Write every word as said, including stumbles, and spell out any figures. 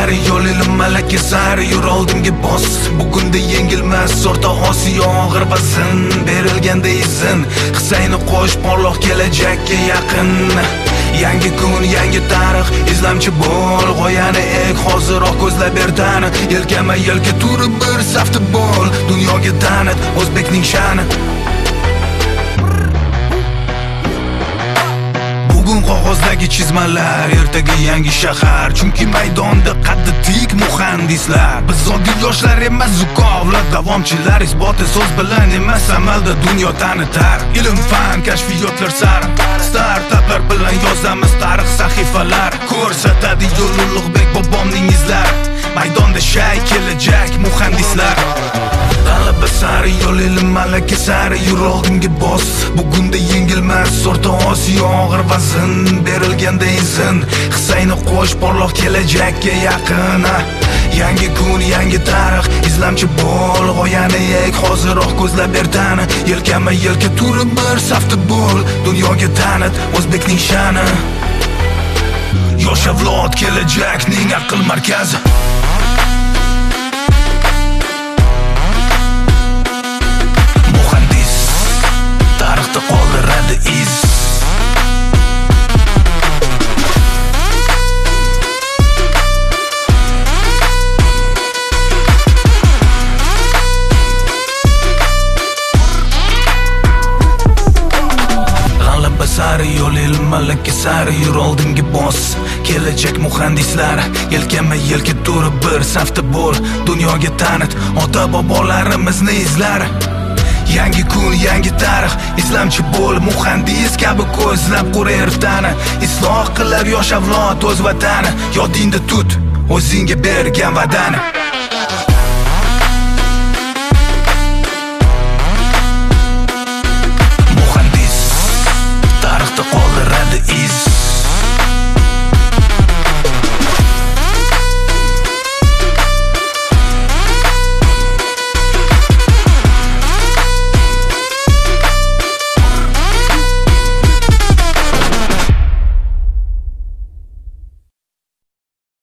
sari yo'l ilm malaka sari yur oldimga bos. Bugunda yengilmas o'rta Osiyo og'ir vazn berilganda izin. Hissayni qo'sh porloq kelajakka yaqin. Yangi kun, yangi tarix, izlamchi bo'l. G'oyani ek, hoziroq ko'zlab erdani. Yelkama yelka turib bir safda bo'l. Dunyoga tanit o'zbekning sha'ni. Bugun qog'ozdagi chizmalar, ertaga yangi shahar. Chunki maydonda qaddi tik muhandislar. Biz oddiy yoshlar emas, zukovlar, davomchilar. Isboti so'z bilan emas, amalda dunyo tanitar. Ilm, fan, kashfiyotlar sari startaplar bilan yozamiz tarix sahifalar. Ko'rsatadi yo'l Ulug'bek bobomning izlari. Maydonda shay kelajak muhandislar. G'alaba sari yo'l ilm malaka sari yur oldimga bos. Bugunda yengilmas o'rta Osiyo og'ir vazn berilganda izin. Hissayni qo'sh porloq kelajakka yaqin. Yangi kun, yangi tarix, izlamchi bo'l. G'oyani ek, hoziroq ko'zlab erdani. Yelkama yelka turib bir safda bo'l. Dunyoga tanit o'zbekning sha'ni. Yosh avlod kelajakning aql markazi. Muhandis tarixda qoldiradi iz. Sari yo'l ilm malaka sari yur oldimga bos. Kelajak muhandislar, yelkama yelka turib bir safda bo'l. Dunyoga tanit ota bobolarimizni izlari. Yangi kun, yangi tarix, izlamchi bo'l. Muhandis kabi ko'zlab qur ertani. Isloh qilar yosh avlod o'z vatani. Yodingda tut o'zingga bergan va'dani.